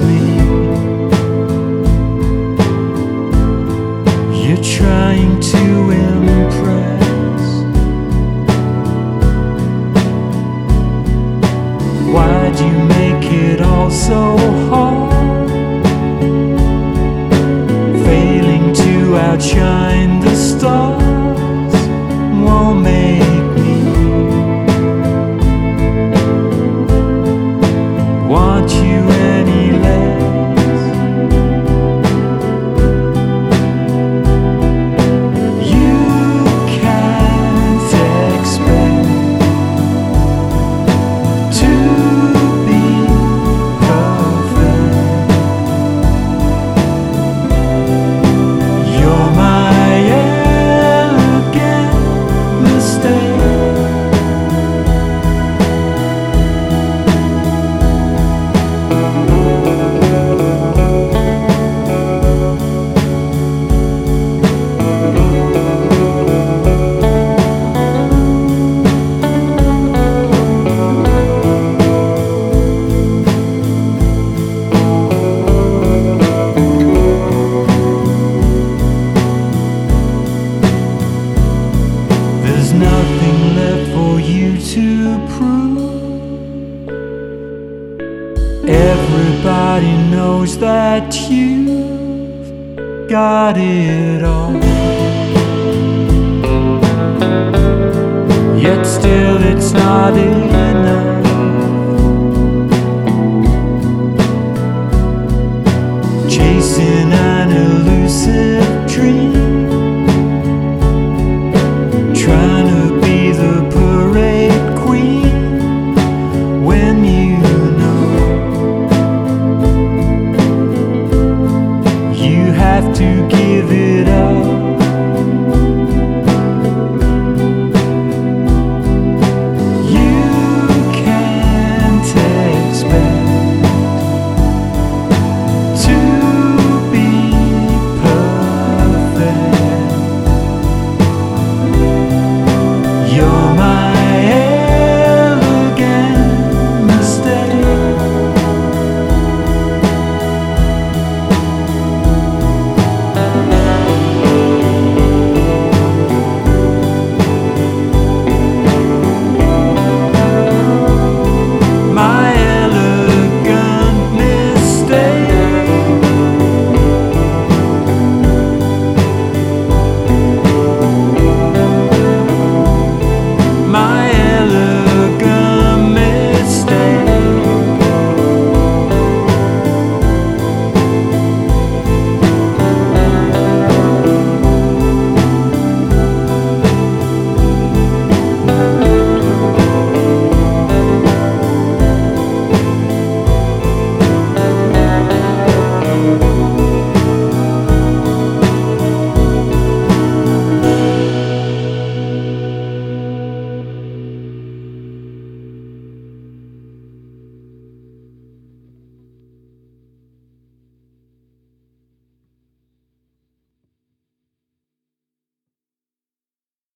me. You're trying to impress. Why'd you make it all so hard? Failing to outshine the stars won't make me want you any less. You can't expect to be perfect. You're my elegant mistake. There's nothing left for you to prove. Everybody knows that you've got it all. Yet still it's not enough. Chasing an elusive dream, trying to be the parade queen when you know you have to